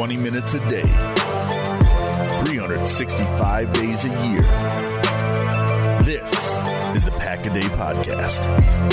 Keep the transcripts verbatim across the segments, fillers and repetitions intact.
twenty minutes a day, three hundred sixty-five days a year. This is the Pack a Day Podcast.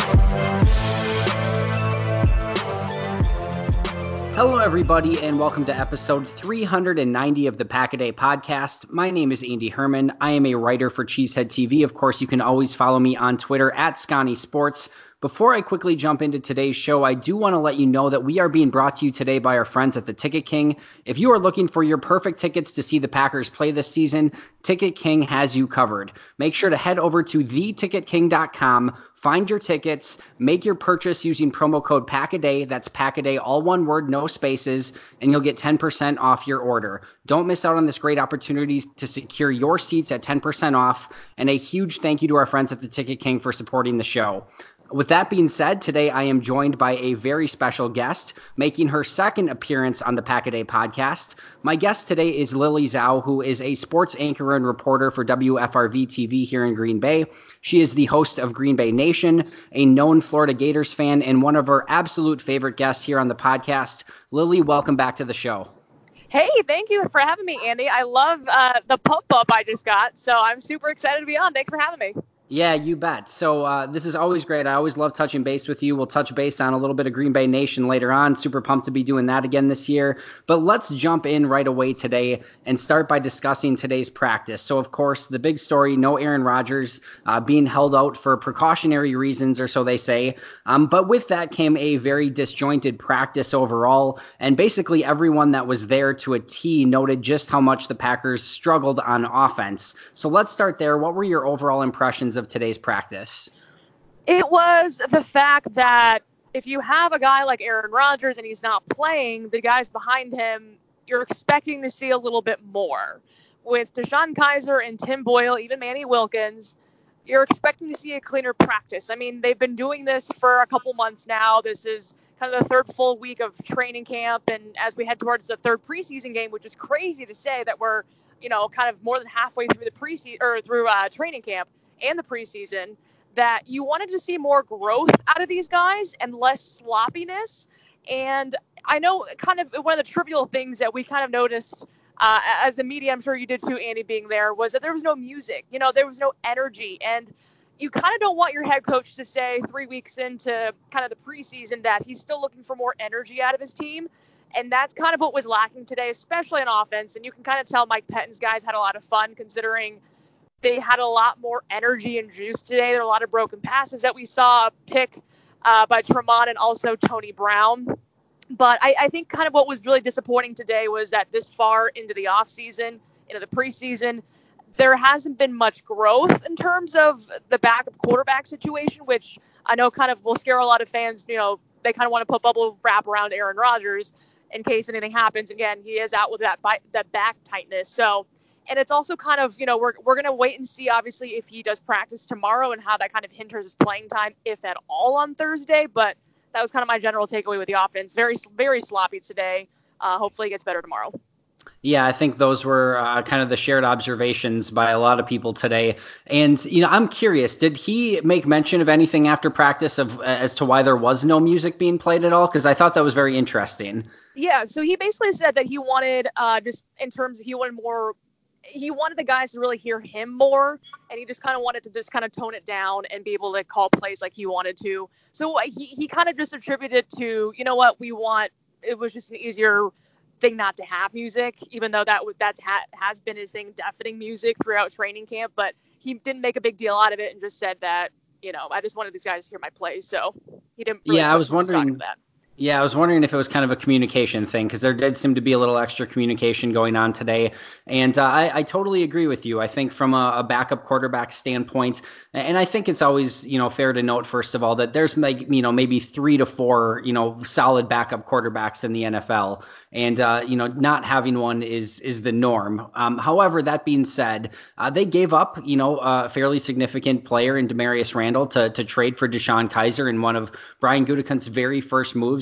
Hello, everybody, and welcome to episode three hundred ninety of the Pack a Day Podcast. My name is Andy Herman. I am a writer for Cheesehead T V. Of course, you can always follow me on Twitter at Scotty Sports. Before I quickly jump into today's show, I do want to let you know that we are being brought to you today by our friends at the Ticket King. If you are looking for your perfect tickets to see the Packers play this season, Ticket King has you covered. Make sure to head over to the ticket king dot com, find your tickets, make your purchase using promo code PACKADAY, that's PACKADAY, all one word, no spaces, and you'll get ten percent off your order. Don't miss out on this great opportunity to secure your seats at ten percent off, and a huge thank you to our friends at the Ticket King for supporting the show. With that being said, today I am joined by a very special guest, making her second appearance on the Pack a Day Podcast. My guest today is Lily Zhao, who is a sports anchor and reporter for W F R V T V here in Green Bay. She is the host of Green Bay Nation, a known Florida Gators fan, and one of our absolute favorite guests here on the podcast. Lily, welcome back to the show. Hey, thank you for having me, Andy. I love uh, the pump up I just got, so I'm super excited to be on. Thanks for having me. Yeah, you bet. So uh, this is always great. I always love touching base with you. We'll touch base on a little bit of Green Bay Nation later on. Super pumped to be doing that again this year. But let's jump in right away today and start by discussing today's practice. So, of course, the big story, no Aaron Rodgers uh, being held out for precautionary reasons, or so they say. Um, but with that came a very disjointed practice overall. And basically everyone that was there to a T noted just how much the Packers struggled on offense. So let's start there. What were your overall impressions of today's practice? It was the fact that if you have a guy like Aaron Rodgers and he's not playing, the guys behind him, you're expecting to see a little bit more. With DeShone Kizer and Tim Boyle, even Manny Wilkins, you're expecting to see a cleaner practice. I mean, they've been doing this for a couple months now. This is kind of the third full week of training camp, and as we head towards the third preseason game, which is crazy to say that we're, you know, kind of more than halfway through the preseason or through uh, training camp and the preseason, that you wanted to see more growth out of these guys and less sloppiness. And I know kind of one of the trivial things that we kind of noticed uh, as the media, I'm sure you did too, Andy, being there, was that there was no music. You know, there was no energy. And you kind of don't want your head coach to say three weeks into kind of the preseason that he's still looking for more energy out of his team. And that's kind of what was lacking today, especially on offense. And you can kind of tell Mike Pettine's guys had a lot of fun considering they had a lot more energy and juice today. There were a lot of broken passes that we saw, a pick uh, by Tremont and also Tony Brown. But I, I think kind of what was really disappointing today was that this far into the offseason, into the preseason, there hasn't been much growth in terms of the backup quarterback situation, which I know kind of will scare a lot of fans. You know, they kind of want to put bubble wrap around Aaron Rodgers in case anything happens. Again, he is out with that that back tightness. So, and it's also kind of, you know, we're we're going to wait and see, obviously, if he does practice tomorrow and how that kind of hinders his playing time, if at all, on Thursday. But that was kind of my general takeaway with the offense. Very, very sloppy today. Uh, hopefully it gets better tomorrow. Yeah, I think those were uh, kind of the shared observations by a lot of people today. And, you know, I'm curious, did he make mention of anything after practice of as to why there was no music being played at all? Because I thought that was very interesting. Yeah, so he basically said that he wanted, uh, just in terms of he wanted more, he wanted the guys to really hear him more, and he just kind of wanted to just kind of tone it down and be able to call plays like he wanted to. So he, he kind of just attributed to, you know what, we want, it was just an easier thing not to have music, even though that that's ha- has been his thing, deafening music throughout training camp. But he didn't make a big deal out of it and just said that, you know, I just wanted these guys to hear my plays. So he didn't really yeah, I was wondering that. Yeah, I was wondering if it was kind of a communication thing, because there did seem to be a little extra communication going on today. And uh, I, I totally agree with you. I think from a, a backup quarterback standpoint, and I think it's always, you know, fair to note, first of all, that there's, like, you know, maybe three to four, you know, solid backup quarterbacks in the N F L. And, uh, you know, not having one is is the norm. Um, however, that being said, uh, they gave up, you know, a fairly significant player in Demarius Randall to, to trade for DeShone Kizer in one of Brian Gutekunst's very first moves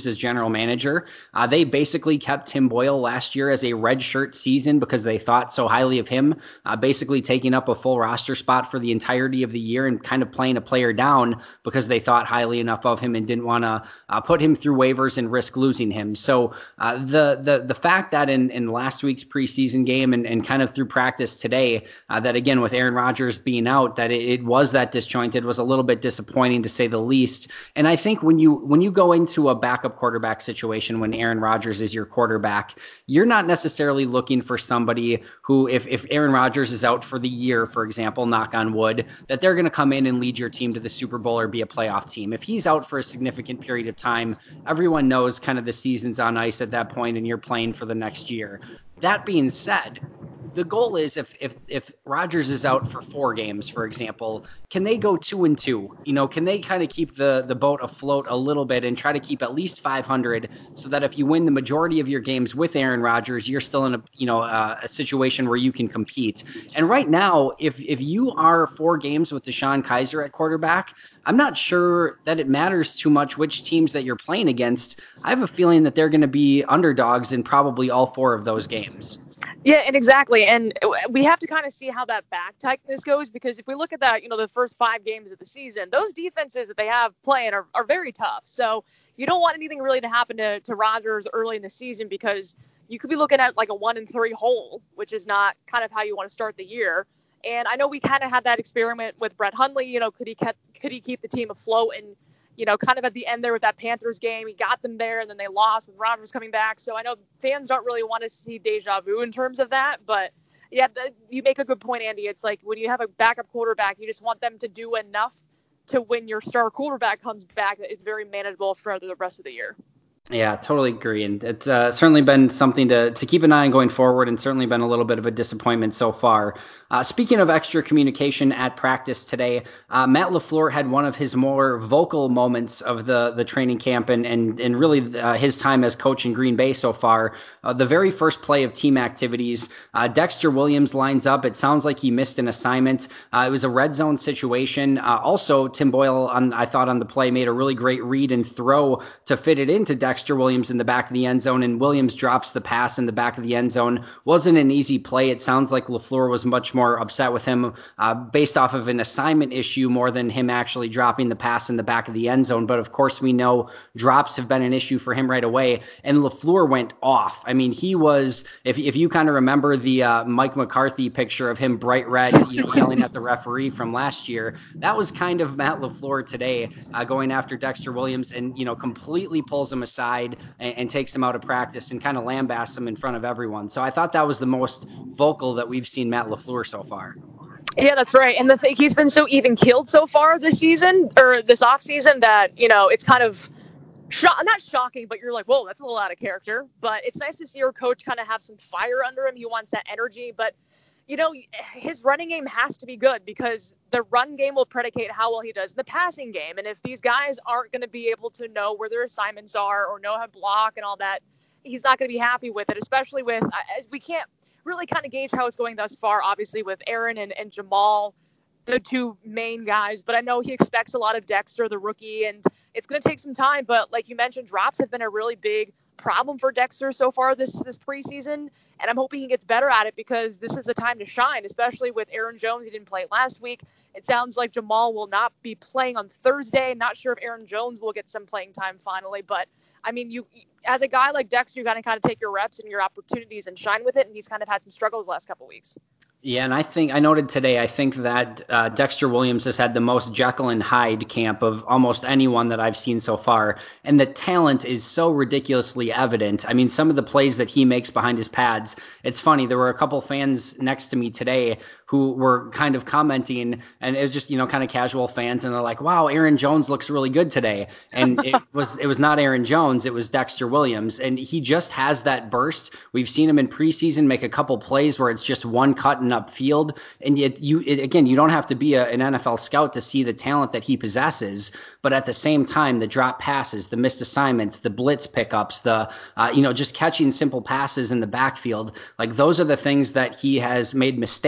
Rogers as general manager. Uh, they basically kept Tim Boyle last year as a redshirt season because they thought so highly of him, uh, basically taking up a full roster spot for the entirety of the year and kind of playing a player down because they thought highly enough of him and didn't want to uh, put him through waivers and risk losing him. So uh, the the the fact that in, in last week's preseason game and, and kind of through practice today, uh, that again with Aaron Rodgers being out, that it, it was that disjointed was a little bit disappointing to say the least. And I think when you when you go into a backup quarterback situation when Aaron Rodgers is your quarterback, you're not necessarily looking for somebody who, if if Aaron Rodgers is out for the year, for example, knock on wood, that they're going to come in and lead your team to the Super Bowl or be a playoff team. If he's out for a significant period of time, everyone knows kind of the season's on ice at that point and you're playing for the next year. That being said, the goal is if if if Rodgers is out for four games, for example, can they go two and two? You know, can they kind of keep the the boat afloat a little bit and try to keep at least five hundred, so that if you win the majority of your games with Aaron Rodgers, you're still in a you know uh, a situation where you can compete. And right now, if if you are four games with DeShone Kizer at quarterback, I'm not sure that it matters too much which teams that you're playing against. I have a feeling that they're going to be underdogs in probably all four of those games. Yeah, and exactly. And we have to kind of see how that back tightness goes, because if we look at that, you know, the first five games of the season, those defenses that they have playing are, are very tough. So you don't want anything really to happen to, to Rodgers early in the season, because you could be looking at like a one and three hole, which is not kind of how you want to start the year. And I know we kind of had that experiment with Brett Hundley. You know, could he kept, could he keep the team afloat? And, you know, kind of at the end there with that Panthers game, he got them there and then they lost with Rodgers coming back. So I know fans don't really want to see deja vu in terms of that. But, yeah, the, you make a good point, Andy. It's like when you have a backup quarterback, you just want them to do enough to when your star quarterback comes back, it's very manageable for the rest of the year. Yeah, totally agree. And it's uh, certainly been something to, to keep an eye on going forward, and certainly been a little bit of a disappointment so far. Uh, speaking of extra communication at practice today, uh, Matt LaFleur had one of his more vocal moments of the, the training camp and, and, and really uh, his time as coach in Green Bay so far. Uh, the very first play of team activities, uh, Dexter Williams lines up. It sounds like he missed an assignment. Uh, it was a red zone situation. Uh, also, Tim Boyle, on, I thought on the play, made a really great read and throw to fit it into Dexter Dexter Williams in the back of the end zone, and Williams drops the pass in the back of the end zone. Wasn't an easy play. It sounds like LaFleur was much more upset with him uh, based off of an assignment issue more than him actually dropping the pass in the back of the end zone. But of course, we know drops have been an issue for him right away, and LaFleur went off. I mean, he was, if, if you kind of remember the uh, Mike McCarthy picture of him bright red, you know, yelling at the referee from last year, that was kind of Matt LaFleur today, uh, going after Dexter Williams and, you know, completely pulls him aside And, and takes him out of practice and kind of lambasts him in front of everyone. So I thought that was the most vocal that we've seen Matt LaFleur so far. Yeah, that's right. And the thing, he's been so even keeled so far this season or this off season that, you know, it's kind of sho- not shocking, but you're like, whoa, that's a little out of character. But it's nice to see your coach kind of have some fire under him. He wants that energy, but you know, his running game has to be good, because the run game will predicate how well he does in the passing game. And if these guys aren't going to be able to know where their assignments are or know how to block and all that, he's not going to be happy with it, especially with, as we can't really kind of gauge how it's going thus far, obviously with Aaron and, and Jamal, the two main guys. But I know he expects a lot of Dexter, the rookie, and it's going to take some time. But like you mentioned, drops have been a really big problem for Dexter so far this, this preseason. And I'm hoping he gets better at it, because this is the time to shine, especially with Aaron Jones. He didn't play last week. It sounds like Jamal will not be playing on Thursday. Not sure if Aaron Jones will get some playing time finally. But, I mean, you as a guy like Dexter, you got to kind of take your reps and your opportunities and shine with it. And he's kind of had some struggles the last couple of weeks. Yeah, and I think I noted today, I think that uh, Dexter Williams has had the most Jekyll and Hyde camp of almost anyone that I've seen so far. And the talent is so ridiculously evident. I mean, some of the plays that he makes behind his pads, it's funny. There were a couple fans next to me today who were kind of commenting, and it was just, you know, kind of casual fans. And they're like, wow, Aaron Jones looks really good today. And it was, it was not Aaron Jones. It was Dexter Williams. And he just has that burst. We've seen him in preseason make a couple plays where it's just one cut and upfield. And yet you, it, again, you don't have to be a, an N F L scout to see the talent that he possesses, but at the same time, the drop passes, the missed assignments, the blitz pickups, the, uh, you know, just catching simple passes in the backfield. Like those are the things that he has made mistakes on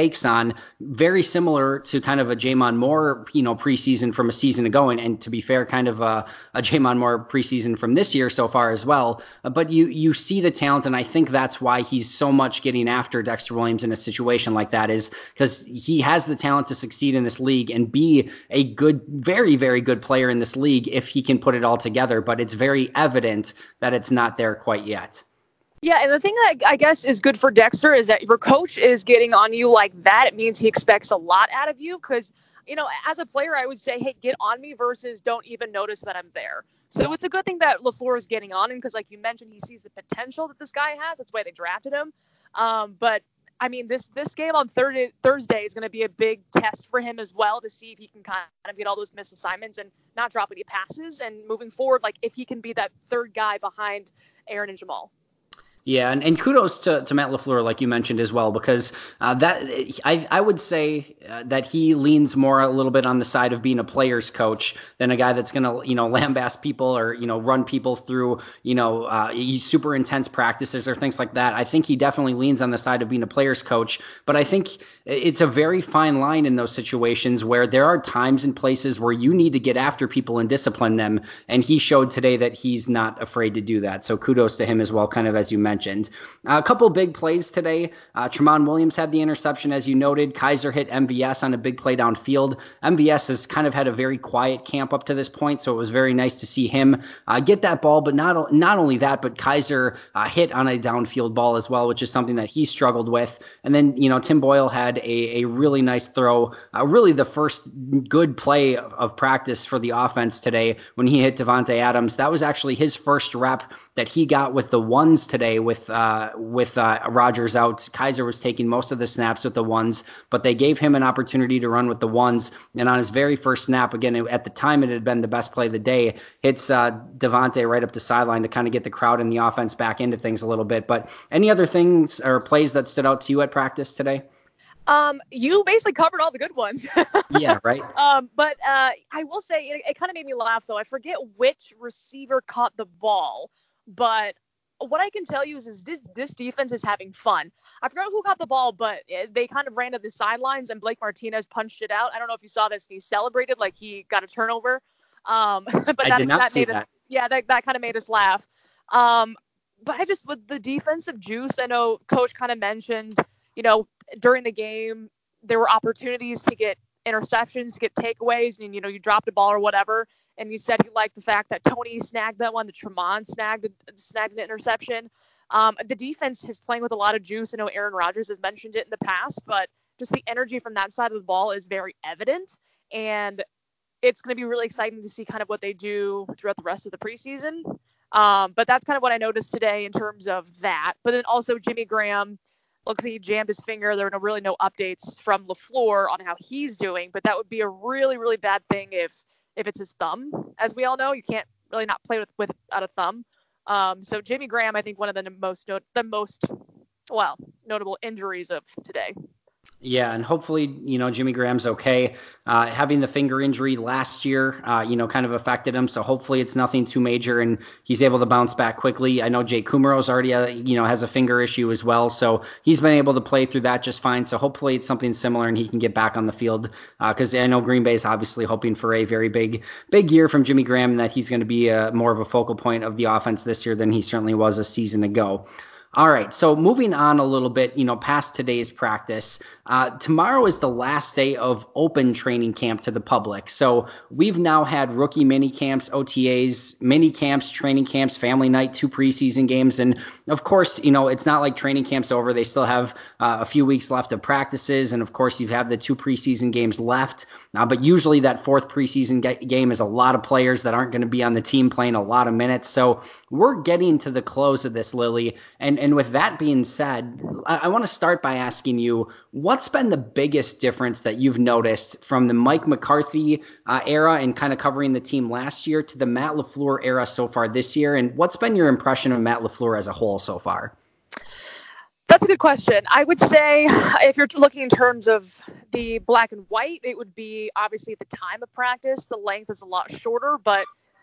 on, very similar to kind of a Jamon Moore, you know, preseason from a season ago. And, and to be fair, kind of a, a Jamon Moore preseason from this year so far as well. Uh, but you, you see the talent. And I think that's why he's so much getting after Dexter Williams in a situation like that, is because he has the talent to succeed in this league and be a good, very, very good player in this league if he can put it all together. But it's very evident that it's not there quite yet. Yeah, and the thing that I guess is good for Dexter is that your coach is getting on you like that. It means he expects a lot out of you because, you know, as a player, I would say, hey, get on me versus don't even notice that I'm there. So it's a good thing that LaFleur is getting on him because, like you mentioned, he sees the potential that this guy has. That's why they drafted him. Um, but, I mean, this this game on Thursday, Thursday is going to be a big test for him as well to see if he can kind of get all those missed assignments and not drop any passes. And moving forward, like if he can be that third guy behind Aaron and Jamal. Yeah, and, and kudos to, to Matt LaFleur, like you mentioned as well, because uh, that I I would say uh, that he leans more a little bit on the side of being a player's coach than a guy that's going to, you know, lambast people or, you know, run people through, you know, uh, super intense practices or things like that. I think he definitely leans on the side of being a player's coach, but I think it's a very fine line in those situations where there are times and places where you need to get after people and discipline them, and he showed today that he's not afraid to do that. So kudos to him as well, kind of as you mentioned. Mentioned. Uh, a couple big plays today. Uh, Tramon Williams had the interception, as you noted. Kaiser hit M V S on a big play downfield. M V S has kind of had a very quiet camp up to this point, so it was very nice to see him uh, get that ball. But not not only that, but Kaiser uh, hit on a downfield ball as well, which is something that he struggled with. And then, you know, Tim Boyle had a, a really nice throw, uh, really the first good play of, of practice for the offense today when he hit Devontae Adams. That was actually his first rep that he got with the ones today with uh, with uh, Rodgers out. Kaiser was taking most of the snaps with the ones, but they gave him an opportunity to run with the ones. And on his very first snap, again, at the time it had been the best play of the day, hits uh, Devontae right up the sideline to kind of get the crowd and the offense back into things a little bit. But any other things or plays that stood out to you at practice today? Um, you basically covered all the good ones. Yeah, right. Um, but uh, I will say it, it kind of made me laugh, though. I forget which receiver caught the ball, but what I can tell you is, is this, this defense is having fun. I forgot who caught the ball, but they kind of ran to the sidelines, and Blake Martinez punched it out. I don't know if you saw this. And he celebrated like he got a turnover. Um, but I that, did not that see made that. us, yeah, that, that kind of made us laugh. Um, but I just, with the defensive juice, I know Coach kind of mentioned, you know, during the game, there were opportunities to get interceptions, to get takeaways, and, you know, you dropped a ball or whatever. And he said he liked the fact that Tony snagged that one, that Tramon snagged, snagged an interception. Um, the defense is playing with a lot of juice. I know Aaron Rodgers has mentioned it in the past, but just the energy from that side of the ball is very evident. And it's going to be really exciting to see kind of what they do throughout the rest of the preseason. Um, but that's kind of what I noticed today in terms of that. But then also Jimmy Graham, looks like he jammed his finger. There are really no updates from LaFleur on how he's doing, but that would be a really, really bad thing if if it's his thumb. As we all know, you can't really not play with without a thumb. Um, so Jimmy Graham, I think one of the most not- the most well notable injuries of today. Yeah, and hopefully, you know, Jimmy Graham's okay. Uh, having the finger injury last year, uh, you know, kind of affected him. So hopefully it's nothing too major and he's able to bounce back quickly. I know Jake Kumerow's already, uh, you know, has a finger issue as well. So he's been able to play through that just fine. So hopefully it's something similar and he can get back on the field because uh, I know Green Bay is obviously hoping for a very big, big year from Jimmy Graham and that he's going to be a, more of a focal point of the offense this year than he certainly was a season ago. All right, so moving on a little bit, you know, past today's practice, uh, tomorrow is the last day of open training camp to the public. So we've now had rookie mini camps, O T As, mini camps, training camps, family night, two preseason games. And of course, you know, it's not like training camp's over. They still have uh, a few weeks left of practices. And of course, you have the two preseason games left. Uh, but usually that fourth preseason ga- game is a lot of players that aren't going to be on the team playing a lot of minutes. So we're getting to the close of this, Lily. And And with that being said, I, I want to start by asking you, what's been the biggest difference that you've noticed from the Mike McCarthy uh, era and kind of covering the team last year to the Matt LaFleur era so far this year? And what's been your impression of Matt LaFleur as a whole so far? That's a good question. I would say if you're looking in terms of the black and white, it would be obviously the time of practice. The length is a lot shorter, but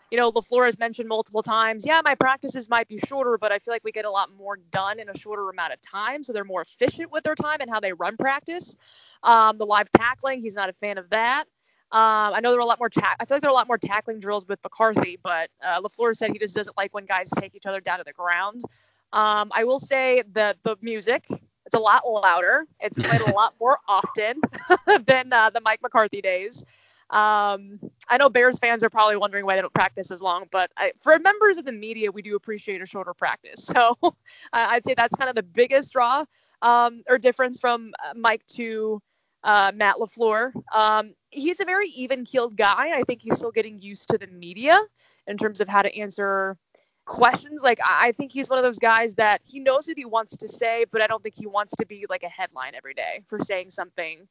you know, LaFleur has mentioned multiple times, yeah, my practices might be shorter, but I feel like we get a lot more done in a shorter amount of time. So they're more efficient with their time and how they run practice. Um, the live tackling, he's not a fan of that. Um, I know there are a lot more. Ta- I feel like there are a lot more tackling drills with McCarthy, but uh, LaFleur said he just doesn't like when guys take each other down to the ground. Um, I will say that the music, it's a lot louder. It's played a lot more often than uh, the Mike McCarthy days. Um, I know Bears fans are probably wondering why they don't practice as long, but I, for members of the media, we do appreciate a shorter practice. So uh, I'd say that's kind of the biggest draw um, or difference from uh, Mike to uh, Matt LaFleur. Um, he's a very even-keeled guy. I think he's still getting used to the media in terms of how to answer questions. Like, I think he's one of those guys that he knows what he wants to say, but I don't think he wants to be like a headline every day for saying something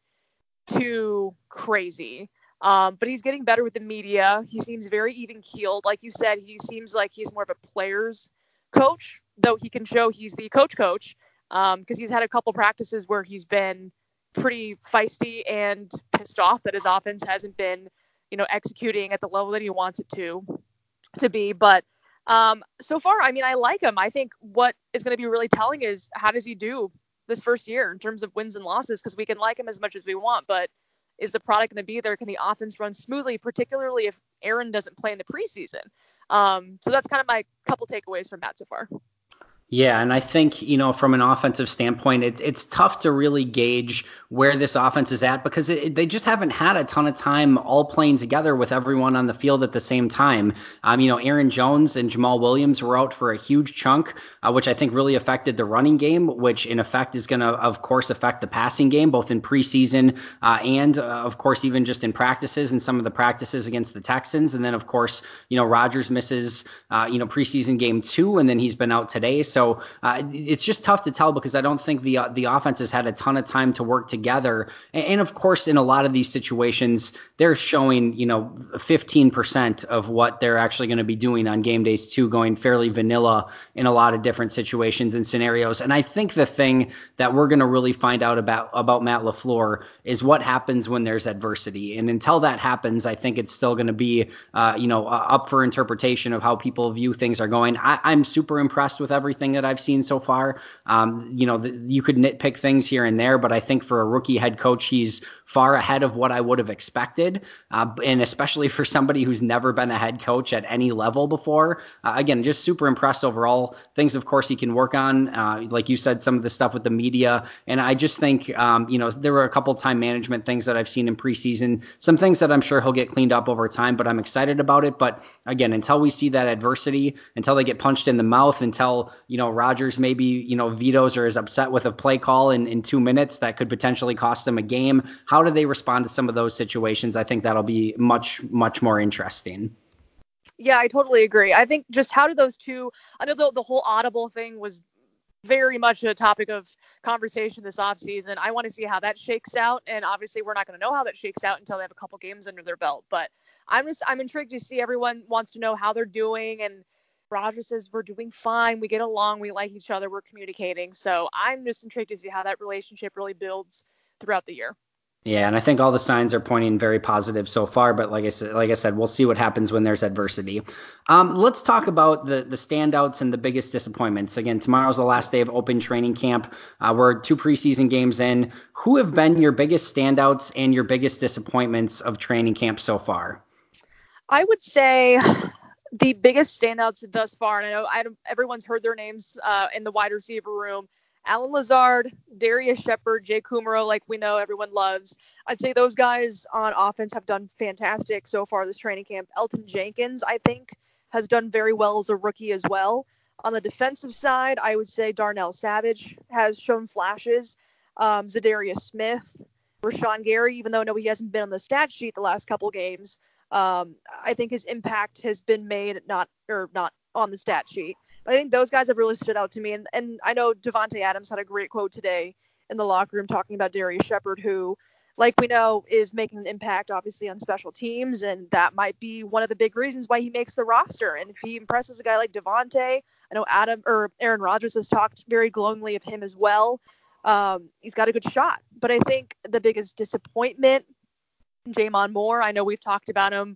too crazy. Um, but he's getting better with the media. He seems very even keeled. Like you said, he seems like he's more of a player's coach, though he can show he's the coach coach because um, he's had a couple practices where he's been pretty feisty and pissed off that his offense hasn't been, you know, executing at the level that he wants it to to be. But um, so far, I mean, I like him. I think what is going to be really telling is how does he do this first year in terms of wins and losses, because we can like him as much as we want, but is the product going to be there? Can the offense run smoothly, particularly if Aaron doesn't play in the preseason? Um, so that's kind of my couple takeaways from Matt so far. Yeah, and I think, you know, from an offensive standpoint, it, it's tough to really gauge where this offense is at because it, they just haven't had a ton of time all playing together with everyone on the field at the same time. Um, you know, Aaron Jones and Jamal Williams were out for a huge chunk, uh, which I think really affected the running game, which in effect is going to, of course, affect the passing game, both in preseason uh, and, uh, of course, even just in practices and some of the practices against the Texans. And then, of course, you know, Rodgers misses, uh, you know, preseason game two, and then he's been out today. So So uh, it's just tough to tell because I don't think the uh, the offense has had a ton of time to work together. And, and of course, in a lot of these situations, they're showing, you know, fifteen percent of what they're actually going to be doing on game days too, going fairly vanilla in a lot of different situations and scenarios. And I think the thing that we're going to really find out about, about Matt LaFleur is what happens when there's adversity. And until that happens, I think it's still going to be, uh, you know, uh, up for interpretation of how people view things are going. I, I'm super impressed with everything that I've seen so far. Um, you know, the, you could nitpick things here and there, but I think for a rookie head coach, he's far ahead of what I would have expected. Uh, and especially for somebody who's never been a head coach at any level before. Uh, again, just super impressed overall. Things, of course, he can work on. Uh, like you said, some of the stuff with the media. And I just think, um, you know, there were a couple time management things that I've seen in preseason, some things that I'm sure he'll get cleaned up over time, but I'm excited about it. But again, until we see that adversity, until they get punched in the mouth, until, you know, Rodgers maybe, you know, vetoes or is upset with a play call in, in two minutes that could potentially cost them a game. How do they respond to some of those situations? I think that'll be much, much more interesting. Yeah, I totally agree. I think just how do those two, I know the, the whole Audible thing was very much a topic of conversation this offseason. I want to see how that shakes out. And obviously we're not going to know how that shakes out until they have a couple games under their belt. But I'm just, I'm intrigued to see. Everyone wants to know how they're doing. And Rodgers says, we're doing fine. We get along. We like each other. We're communicating. So I'm just intrigued to see how that relationship really builds throughout the year. Yeah, and I think all the signs are pointing very positive so far. But like I said, like I said, we'll see what happens when there's adversity. Um, let's talk about the the standouts and the biggest disappointments. Again, tomorrow's the last day of open training camp. Uh, we're two preseason games in. Who have been your biggest standouts and your biggest disappointments of training camp so far? I would say the biggest standouts thus far, and I know I everyone's heard their names uh, in the wide receiver room. Allen Lazard, Darius Shepard, Jay Kumaro, like we know everyone loves. I'd say those guys on offense have done fantastic so far this training camp. Elton Jenkins, I think, has done very well as a rookie as well. On the defensive side, I would say Darnell Savage has shown flashes. Um, Zadarius Smith, Rashawn Gary, even though I know he hasn't been on the stat sheet the last couple games, um, I think his impact has been made not or not on the stat sheet. I think those guys have really stood out to me. And, and I know Devontae Adams had a great quote today in the locker room talking about Darius Shepard, who, like we know, is making an impact, obviously, on special teams. And that might be one of the big reasons why he makes the roster. And if he impresses a guy like Devontae, I know Adam or Aaron Rodgers has talked very glowingly of him as well. Um, he's got a good shot. But I think the biggest disappointment, Jamon Moore, I know we've talked about him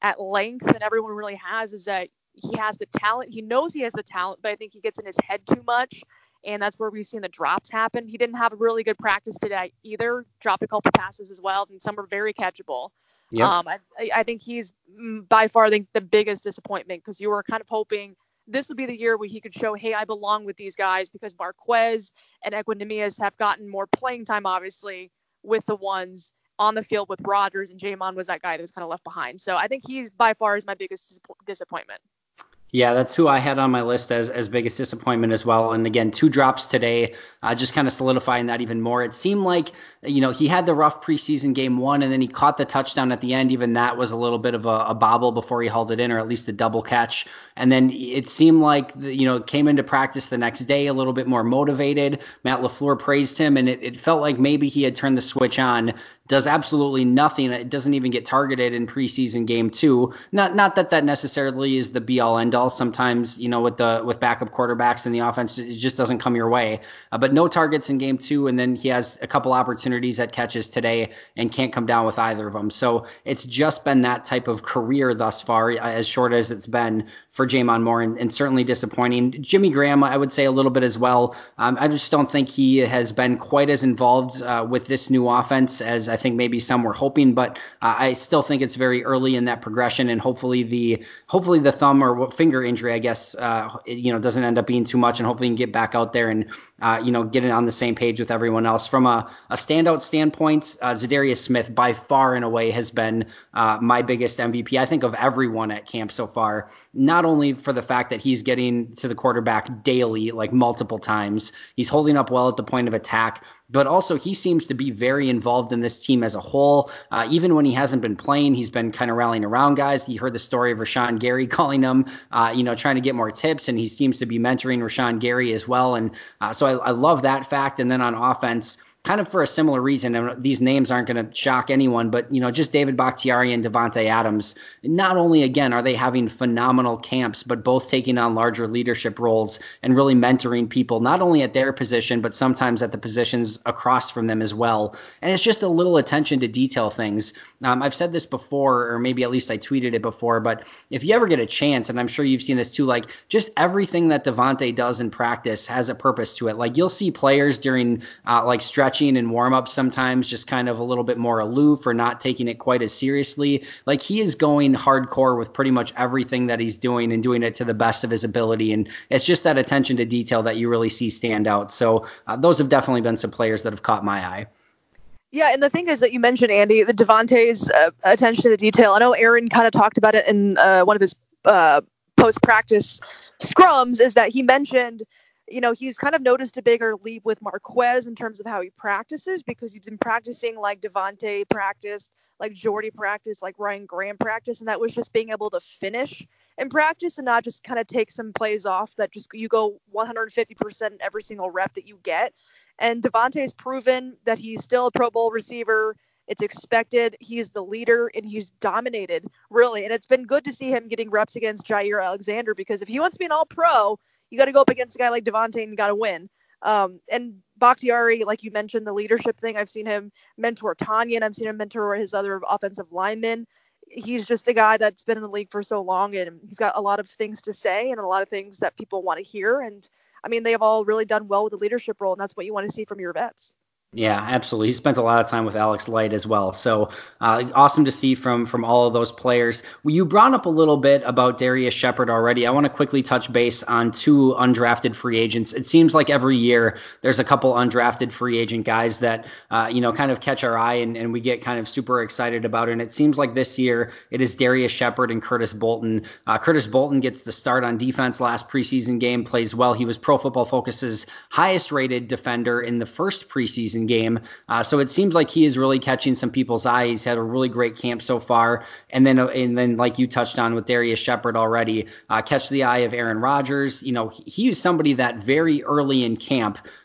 at length than everyone really has is that he has the talent. He knows he has the talent, but I think he gets in his head too much. And that's where we've seen the drops happen. He didn't have a really good practice today either. Dropped a couple passes as well, and some were very catchable. Yep. Um, I, I think he's by far, I think, the biggest disappointment, because you were kind of hoping this would be the year where he could show, hey, I belong with these guys, because Marquez and Equanimeous have gotten more playing time, obviously, with the ones on the field with Rogers, and Jamon was that guy that was kind of left behind. So I think he's by far is my biggest disappointment. Yeah, that's who I had on my list as as biggest disappointment as well. And again, two drops today, uh, just kind of solidifying that even more. It seemed like, you know, he had the rough preseason game one, and then he caught the touchdown at the end. Even that was a little bit of a, a bobble before he hauled it in, or at least a double catch. And then it seemed like, you know, came into practice the next day a little bit more motivated. Matt LaFleur praised him, and it, it felt like maybe he had turned the switch on. Does absolutely nothing. It doesn't even get targeted in preseason game two. Not not that that necessarily is the be all end all. Sometimes, you know, with the with backup quarterbacks in the offense, it just doesn't come your way. Uh, but no targets in game two, and then he has a couple opportunities at catches today and can't come down with either of them. So it's just been that type of career thus far, as short as it's been for Jamon Moore, and, and certainly disappointing. Jimmy Graham, I would say a little bit as well. Um, I just don't think he has been quite as involved uh, with this new offense as I think maybe some were hoping, but uh, I still think it's very early in that progression, and hopefully the hopefully the thumb or finger injury, I guess, uh, you know, doesn't end up being too much, and hopefully he can get back out there and uh, you know, get it on the same page with everyone else. From a, a standout standpoint, uh, Zadarius Smith by far and away has been uh, my biggest M V P, I think, of everyone at camp so far. Not only for the fact that he's getting to the quarterback daily, like multiple times, he's holding up well at the point of attack, but also he seems to be very involved in this team as a whole. Uh, even when he hasn't been playing, he's been kind of rallying around guys. You heard the story of Rashawn Gary calling him, uh, you know, trying to get more tips, and he seems to be mentoring Rashawn Gary as well. And uh, so I, I love that fact. And then on offense, kind of for a similar reason, and these names aren't going to shock anyone, but, you know, just David Bakhtiari and Davante Adams, not only, again, are they having phenomenal camps, but both taking on larger leadership roles and really mentoring people, not only at their position, but sometimes at the positions across from them as well. And it's just a little attention to detail things. Um, I've said this before, or maybe at least I tweeted it before, but if you ever get a chance, and I'm sure you've seen this too, like just everything that Davante does in practice has a purpose to it. Like you'll see players during uh, like stretch and warm up sometimes just kind of a little bit more aloof or not taking it quite as seriously. Like he is going hardcore with pretty much everything that he's doing and doing it to the best of his ability. And it's just that attention to detail that you really see stand out. So uh, those have definitely been some players that have caught my eye. Yeah, and the thing is that you mentioned, Andy, the Davante's uh, attention to detail. I know Aaron kind of talked about it in uh, one of his uh, post-practice scrums, is that he mentioned, you know, he's kind of noticed a bigger leap with Marquez in terms of how he practices, because he's been practicing like Davante practiced, like Jordy practiced, like Ryan Graham practiced, and that was just being able to finish in practice and not just kind of take some plays off that just you go one hundred fifty percent in every single rep that you get. And Davante's proven that he's still a Pro Bowl receiver. It's expected. He's the leader, and he's dominated, really. And it's been good to see him getting reps against Jair Alexander, because if he wants to be an all-pro, you got to go up against a guy like Davante and you got to win. Um, and Bakhtiari, like you mentioned, the leadership thing, I've seen him mentor Tanya, and I've seen him mentor his other offensive linemen. He's just a guy that's been in the league for so long, and he's got a lot of things to say and a lot of things that people want to hear. And I mean, they have all really done well with the leadership role, and that's what you want to see from your vets. Yeah, absolutely. He spent a lot of time with Alex Light as well. So uh, awesome to see from from all of those players. You brought up a little bit about Darius Shepard already. I want to quickly touch base on two undrafted free agents. It seems like every year there's a couple undrafted free agent guys that, uh, you know, kind of catch our eye and, and we get kind of super excited about it. And it seems like this year it is Darius Shepard and Curtis Bolton. Uh, Curtis Bolton gets the start on defense last preseason game, plays well. He was Pro Football Focus's highest rated defender in the first preseason game. Uh, so it seems like he is really catching some people's eye. He's had a really great camp so far. And then, and then like you touched on with Darius Shepard already, uh, catch the eye of Aaron Rodgers. You know, he is somebody that very early in camp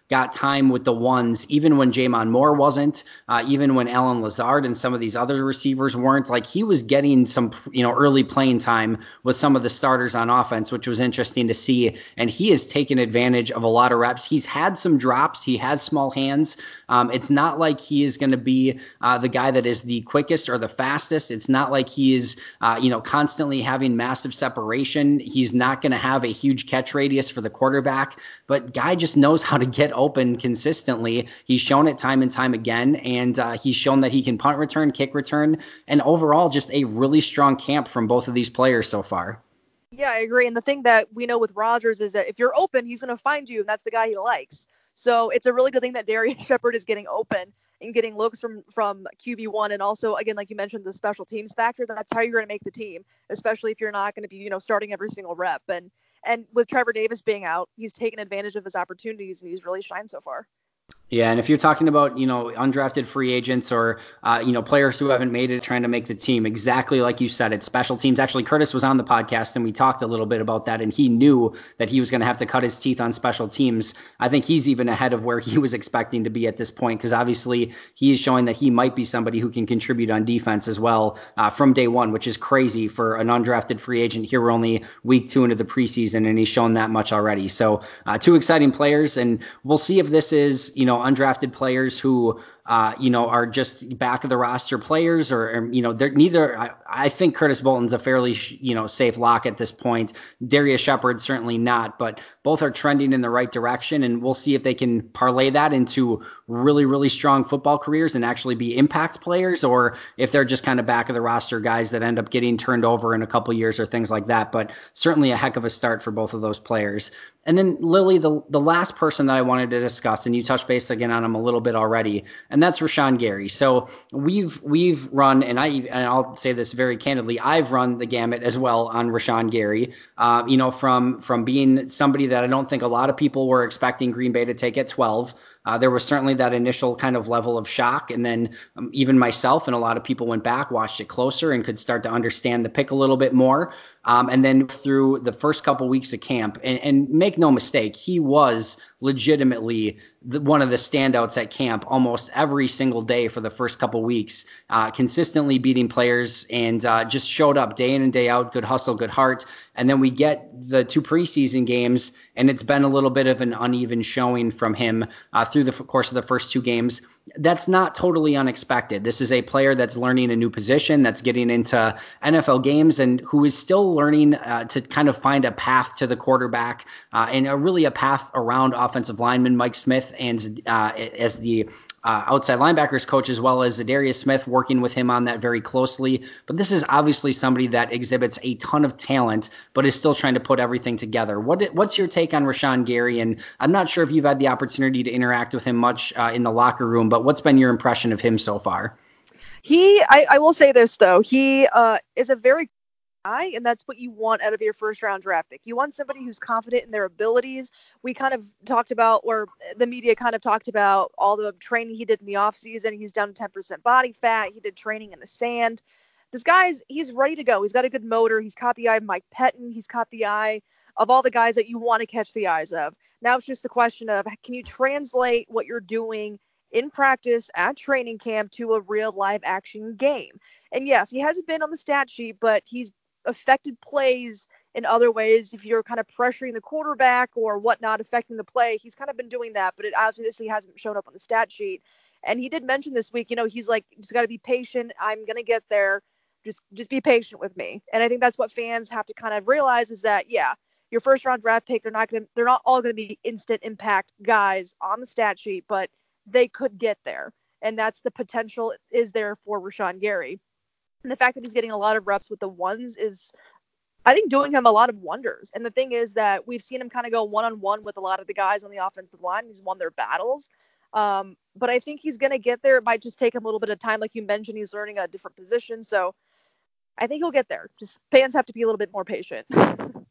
got time with the ones, even when Jamon Moore wasn't, uh, even when Allen Lazard and some of these other receivers weren't. Like, he was getting some, you know, early playing time with some of the starters on offense, which was interesting to see. And he has taken advantage of a lot of reps. He's had some drops. He has small hands. Um, it's not like he is going to be uh, the guy that is the quickest or the fastest. It's not like he is, uh, you know, constantly having massive separation. He's not going to have a huge catch radius for the quarterback, but guy just knows how to get open consistently. He's shown it time and time again, and uh, he's shown that he can punt return, kick return, and overall just a really strong camp from both of these players so far. Yeah, I agree. And the thing that we know with Rodgers is that if you're open, he's going to find you, and that's the guy he likes. So it's a really good thing that Darius Shepard is getting open and getting looks from, from Q B one. And also, again, like you mentioned, the special teams factor, that's how you're going to make the team, especially if you're not going to be, you know, starting every single rep. And, and with Trevor Davis being out, he's taken advantage of his opportunities, and he's really shined so far. Yeah, and if you're talking about, you know, undrafted free agents or, uh, you know, players who haven't made it trying to make the team, exactly like you said, it's special teams. Actually, Curtis was on the podcast and we talked a little bit about that, and he knew that he was going to have to cut his teeth on special teams. I think he's even ahead of where he was expecting to be at this point, because obviously he is showing that he might be somebody who can contribute on defense as well uh, from day one, which is crazy for an undrafted free agent. Here we're only week two into the preseason, and he's shown that much already. So uh, two exciting players, and we'll see if this is, you know, undrafted players who, uh, you know, are just back of the roster players, or, or you know, they're neither. I, I think Curtis Bolton's a fairly, you know, safe lock at this point. Darius Shepard certainly not, but both are trending in the right direction, and we'll see if they can parlay that into really, really strong football careers and actually be impact players, or if they're just kind of back of the roster guys that end up getting turned over in a couple years or things like that. But certainly a heck of a start for both of those players. And then Lily, the the last person that I wanted to discuss, and you touched base again on him a little bit already, and that's Rashawn Gary. So we've we've run, and I and I'll say this very candidly, I've run the gamut as well on Rashawn Gary. Uh, you know, from from being somebody that I don't think a lot of people were expecting Green Bay to take at twelve. Uh, there was certainly that initial kind of level of shock. And then um, even myself and a lot of people went back, watched it closer, and could start to understand the pick a little bit more. Um, and then through the first couple weeks of camp, and, and make no mistake, he was legitimately the, one of the standouts at camp almost every single day for the first couple weeks, uh, consistently beating players, and uh, just showed up day in and day out, good hustle, good heart. And then we get the two preseason games, and it's been a little bit of an uneven showing from him uh, through the course of the first two games. That's not totally unexpected. This is a player that's learning a new position, that's getting into N F L games, and who is still learning uh, to kind of find a path to the quarterback uh, and a, really a path around offensive lineman Mike Smith, and uh, as the Uh, outside linebackers coach, as well as Darius Smith, working with him on that very closely. But this is obviously somebody that exhibits a ton of talent, but is still trying to put everything together. What What's your take on Rashawn Gary? And I'm not sure if you've had the opportunity to interact with him much uh, in the locker room, but what's been your impression of him so far? He, I, I will say this though, he uh, is a very guy, and that's what you want out of your first round draft pick. You want somebody who's confident in their abilities. We kind of talked about, or the media kind of talked about, all the training he did in the offseason. He's down to ten percent body fat. He did training in the sand. This guy's, he's ready to go. He's got a good motor. He's caught the eye of Mike Pettin. He's caught the eye of all the guys that you want to catch the eyes of. Now it's just the question of, can you translate what you're doing in practice at training camp to a real live action game? And yes, he hasn't been on the stat sheet, but he's affected plays in other ways. If you're kind of pressuring the quarterback or whatnot, affecting the play, he's kind of been doing that, but it obviously hasn't shown up on the stat sheet. And he did mention this week, you know, he's like, just got to be patient. I'm going to get there. Just, just be patient with me. And I think that's what fans have to kind of realize, is that, yeah, your first round draft pick, they're not going to, they're not all going to be instant impact guys on the stat sheet, but they could get there. And that's the potential is there for Rashawn Gary. And the fact that he's getting a lot of reps with the ones is, I think, doing him a lot of wonders. And the thing is that we've seen him kind of go one-on-one with a lot of the guys on the offensive line. He's won their battles. Um, but I think he's going to get there. It might just take him a little bit of time. Like you mentioned, he's learning a different position. So I think he'll get there. Just fans have to be a little bit more patient.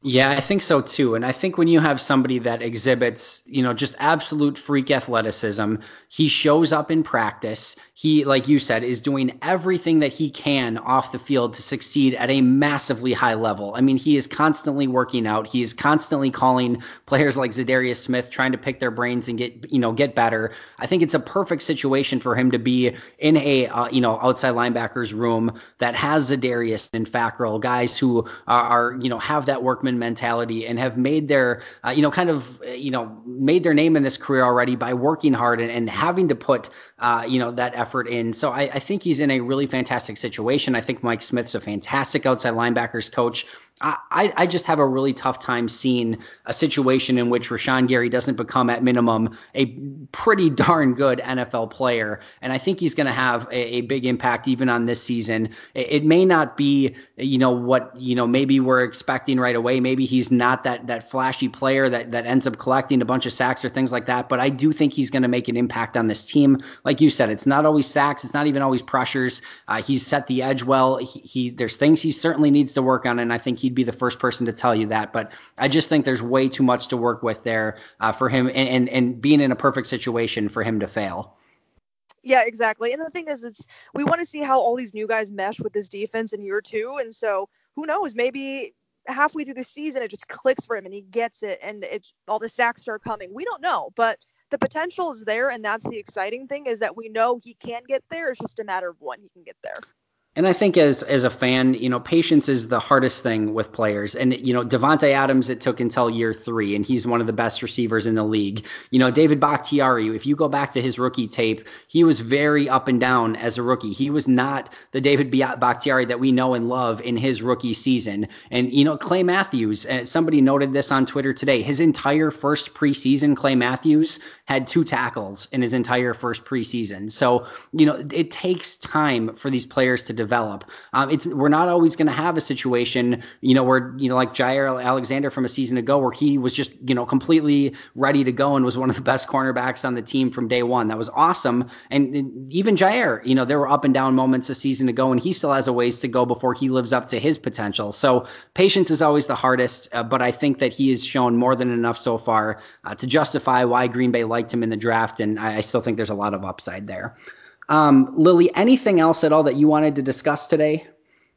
Yeah, I think so too. And I think when you have somebody that exhibits, you know, just absolute freak athleticism, he shows up in practice. He, like you said, is doing everything that he can off the field to succeed at a massively high level. I mean, he is constantly working out. He is constantly calling players like Zadarius Smith, trying to pick their brains and get, you know, get better. I think it's a perfect situation for him to be in a, uh, you know, outside linebackers room that has Zadarius and Fackrell, guys who are, are, you know, have that workman mentality and have made their, uh, you know, kind of, you know, made their name in this career already by working hard and, and having to put, uh, you know, that effort in. So I, I think he's in a really fantastic situation. I think Mike Smith's a fantastic outside linebackers coach. I, I just have a really tough time seeing a situation in which Rashawn Gary doesn't become at minimum a pretty darn good N F L player. And I think he's going to have a, a big impact even on this season. It, it may not be, you know, what, you know, maybe we're expecting right away. Maybe he's not that, that flashy player that, that ends up collecting a bunch of sacks or things like that. But I do think he's going to make an impact on this team. Like you said, it's not always sacks. It's not even always pressures. Uh, he's set the edge well. He, he there's things he certainly needs to work on. And I think he'd be the first person to tell you that, but I just think there's way too much to work with there uh, for him and, and, and being in a perfect situation for him to fail. Yeah, exactly. And the thing is, it's we want to see how all these new guys mesh with this defense in year two. And so who knows, maybe halfway through the season, it just clicks for him and he gets it and it's all the sacks are coming. We don't know, but the potential is there. And that's the exciting thing, is that we know he can get there. It's just a matter of when he can get there. And I think as as a fan, you know, patience is the hardest thing with players. And, you know, Devontae Adams, it took until year three, and he's one of the best receivers in the league. You know, David Bakhtiari, if you go back to his rookie tape, he was very up and down as a rookie. He was not the David Bakhtiari that we know and love in his rookie season. And, you know, Clay Matthews, uh, somebody noted this on Twitter today, his entire first preseason, Clay Matthews had two tackles in his entire first preseason. So, you know, it takes time for these players to develop. develop. Um, it's we're not always going to have a situation, you know, where, you know, like Jair Alexander from a season ago, where he was just, you know, completely ready to go and was one of the best cornerbacks on the team from day one. That was awesome. And, and even Jair, you know, there were up and down moments a season ago, and he still has a ways to go before he lives up to his potential. So patience is always the hardest, uh, but I think that he has shown more than enough so far uh, to justify why Green Bay liked him in the draft, and I, I still think there's a lot of upside there. Um, Lily, anything else at all that you wanted to discuss today?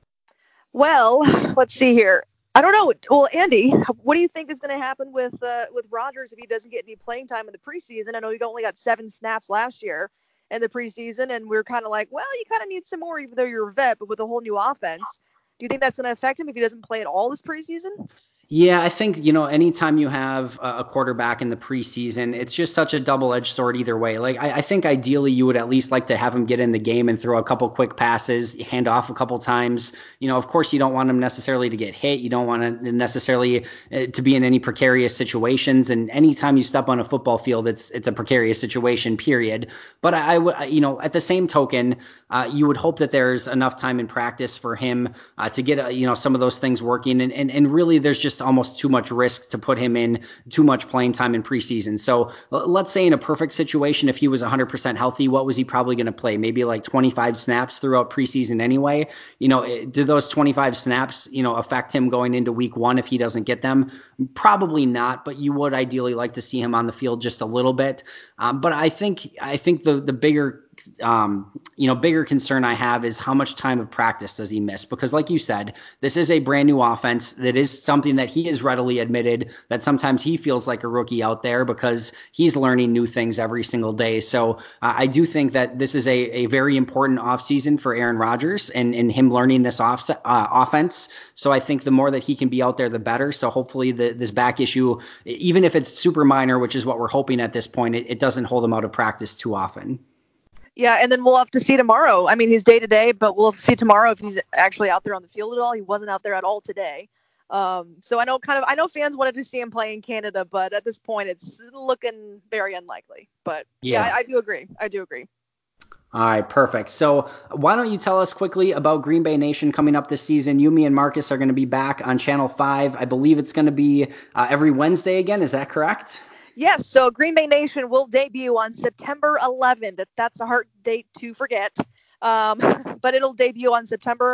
Well, let's see here. I don't know. Well, Andy, what do you think is going to happen with uh, with Rodgers if he doesn't get any playing time in the preseason? I know he only got seven snaps last year in the preseason, and we we're kind of like, well, you kind of need some more, even though you're a vet, but with a whole new offense. Do you think that's going to affect him if he doesn't play at all this preseason? Yeah, I think, you know, anytime you have a quarterback in the preseason, it's just such a double-edged sword either way. Like, I, I think ideally you would at least like to have him get in the game and throw a couple quick passes, hand off a couple times. You know, of course, you don't want him necessarily to get hit. You don't want to necessarily uh, to be in any precarious situations. And anytime you step on a football field, it's it's a precarious situation, period. But I, I would, you know, at the same token, uh, you would hope that there's enough time in practice for him uh, to get, uh, you know, some of those things working. And, and, and really, there's just almost too much risk to put him in too much playing time in preseason. So let's say in a perfect situation, if he was one hundred percent healthy, what was he probably going to play? Maybe like twenty-five snaps throughout preseason anyway. You know, do those twenty-five snaps, you know, affect him going into week one if he doesn't get them? Probably not, but you would ideally like to see him on the field just a little bit. Um, but I think, I think the, the bigger Um, you know, bigger concern I have is how much time of practice does he miss? Because like you said, this is a brand new offense. That is something that he has readily admitted that sometimes he feels like a rookie out there because he's learning new things every single day. So uh, I do think that this is a, a very important offseason for Aaron Rodgers and, and him learning this off, uh, offense. So I think the more that he can be out there, the better. So hopefully the, this back issue, even if it's super minor, which is what we're hoping at this point, it, it doesn't hold him out of practice too often. Yeah, and then we'll have to see tomorrow. I mean, he's day to day, but we'll see tomorrow if he's actually out there on the field at all. He wasn't out there at all today. Um, so I know kind of I know fans wanted to see him play in Canada, but at this point it's looking very unlikely. But yeah, Yeah. I, I do agree. I do agree. All right, perfect. So why don't you tell us quickly about Green Bay Nation coming up this season? You, me, and Marcus are going to be back on Channel five. I believe it's going to be uh, every Wednesday again. Is that correct? Yes, so Green Bay Nation will debut on September eleventh. That's a hard date to forget. Um, but it'll debut on September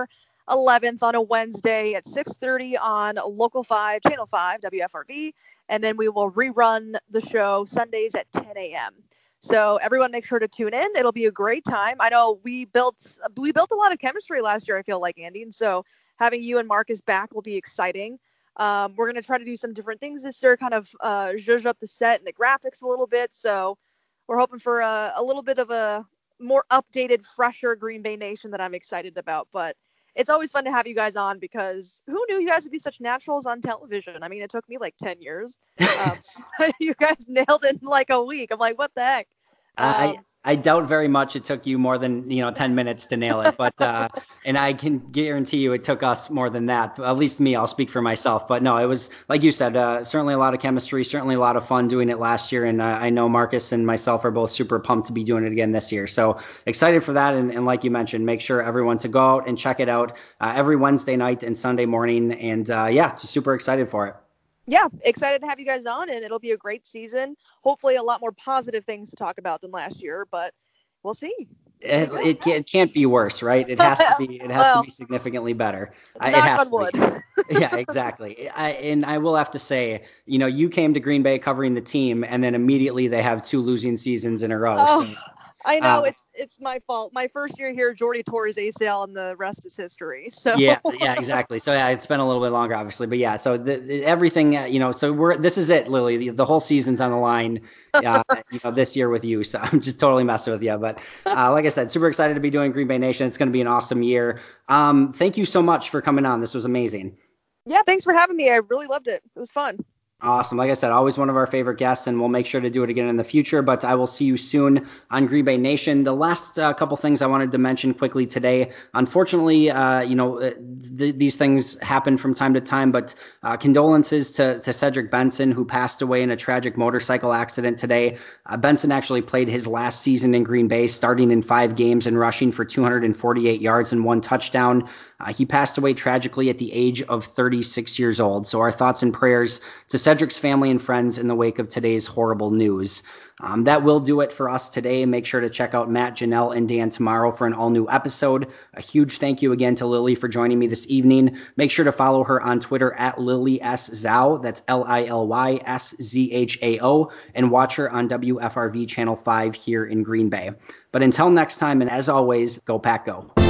eleventh on a Wednesday at six thirty on Local five, Channel five, W F R V. And then we will rerun the show Sundays at ten a.m. So everyone make sure to tune in. It'll be a great time. I know we built we built a lot of chemistry last year, I feel like, Andy. And so having you and Marcus back will be exciting. Um, we're going to try to do some different things this year, kind of uh, zhuzh up the set and the graphics a little bit. So we're hoping for a, a little bit of a more updated, fresher Green Bay Nation that I'm excited about. But it's always fun to have you guys on because who knew you guys would be such naturals on television? I mean, it took me like ten years. Um, you guys nailed it in like a week. I'm like, what the heck? Um, I I doubt very much it took you more than, you know, ten minutes to nail it, but uh, and I can guarantee you it took us more than that. At least me, I'll speak for myself. But no, it was like you said, uh, certainly a lot of chemistry, certainly a lot of fun doing it last year, and uh, I know Marcus and myself are both super pumped to be doing it again this year. So excited for that, and, and like you mentioned, make sure everyone to go out and check it out uh, every Wednesday night and Sunday morning, and uh, yeah, just super excited for it. Yeah, excited to have you guys on, and it'll be a great season. Hopefully, a lot more positive things to talk about than last year, but we'll see. It, it, can't, it can't be worse, right? It has to be. It has well, to be significantly better. Uh, it knock has on to wood. be. Yeah, exactly. I, and I will have to say, you know, you came to Green Bay covering the team, and then immediately they have two losing seasons in a row. Oh, So, I know uh, it's it's my fault. My first year here, Jordy tore his A C L, and the rest is history. So yeah, yeah, exactly. So yeah, it's been a little bit longer, obviously, but yeah. So the, the, everything, uh, you know, so we're this is it, Lily. The, the whole season's on the line, uh, you know, this year with you. So I'm just totally messing with you, but uh, like I said, super excited to be doing Green Bay Nation. It's going to be an awesome year. Um, thank you so much for coming on. This was amazing. yeah, thanks for having me. I really loved it. It was fun. Awesome. Like I said, always one of our favorite guests, and we'll make sure to do it again in the future. But I will see you soon on Green Bay Nation. The last uh, couple things I wanted to mention quickly today. Unfortunately, uh, you know, th- these things happen from time to time, but uh, condolences to, to Cedric Benson, who passed away in a tragic motorcycle accident today. Uh, Benson actually played his last season in Green Bay, starting in five games and rushing for two hundred forty-eight yards and one touchdown. Uh, he passed away tragically at the age of thirty-six years old. So our thoughts and prayers to Cedric's family and friends in the wake of today's horrible news. Um, that will do it for us today. Make sure to check out Matt, Janelle, and Dan tomorrow for an all-new episode. A huge thank you again to Lily for joining me this evening. Make sure to follow her on Twitter at Lily S. Zhao. That's L I L Y S Z H A O. And watch her on W F R V Channel five here in Green Bay. But until next time, and as always, go Pack Go.